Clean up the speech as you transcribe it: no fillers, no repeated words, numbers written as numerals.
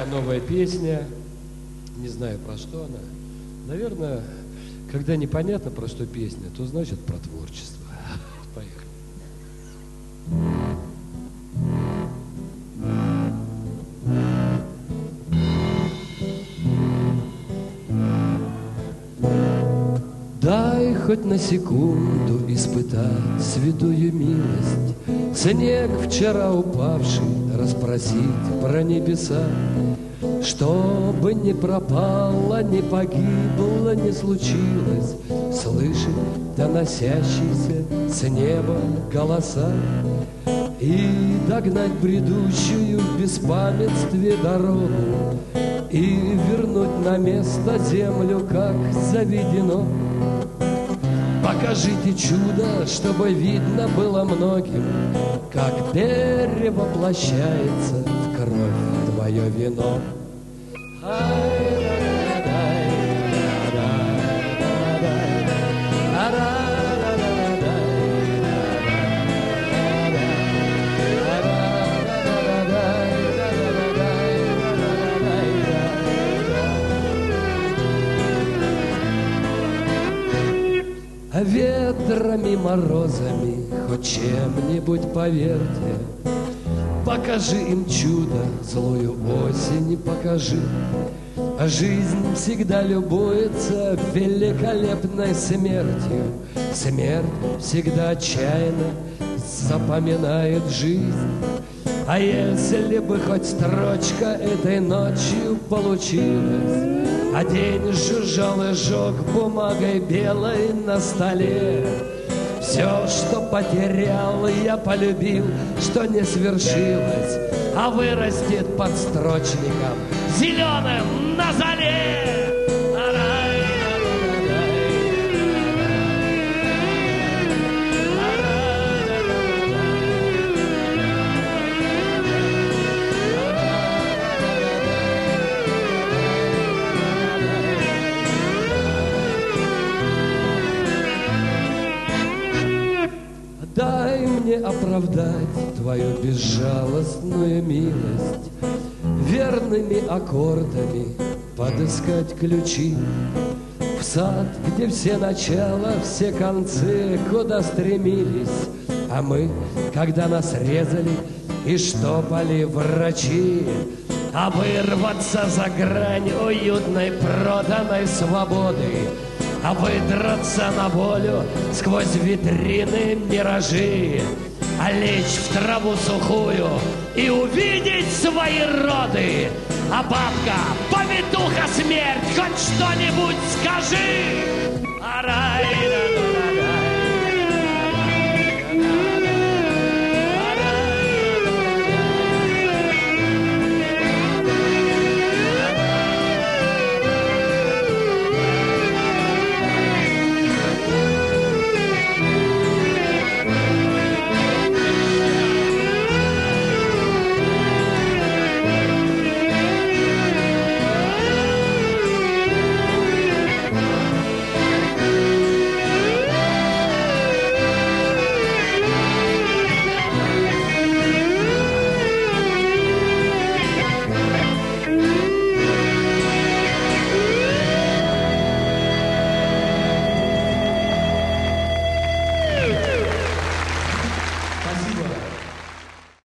моя новая песня. Не знаю, про что она. Наверное, когда непонятно, про что песня, то значит про творчество. Поехали. Дай хоть на секунду испытать святую милость, снег вчера упавший расспросить про небеса, чтобы не пропало, не погибло, не случилось, слышать доносящиеся с неба голоса и догнать бредущую в беспамятстве дорогу и вернуть на место землю, как заведено. Покажите чудо, чтобы видно было многим, как перевоплощается в кровь твое вино. Ветрами, морозами, хоть чем-нибудь поверьте, покажи им чудо, злую осень покажи. А жизнь всегда любуется великолепной смертью. Смерть всегда отчаянно запоминает жизнь. А если бы хоть строчка этой ночью получилась, а день жужжал и жег бумагой белой на столе, все, что потерял, я полюбил, что не свершилось, а вырастет под строчником зеленым на зале. Дай мне оправдать твою безжалостную милость, верными аккордами подыскать ключи в сад, где все начала, все концы, куда стремились. А мы, когда нас резали и штопали врачи, а вырваться за грань уютной проданной свободы, а выдраться на волю сквозь витрины миражи, а лечь в траву сухую и увидеть свои роды. А бабка, повитуха смерть, хоть что-нибудь скажи! Арай-ра-ра.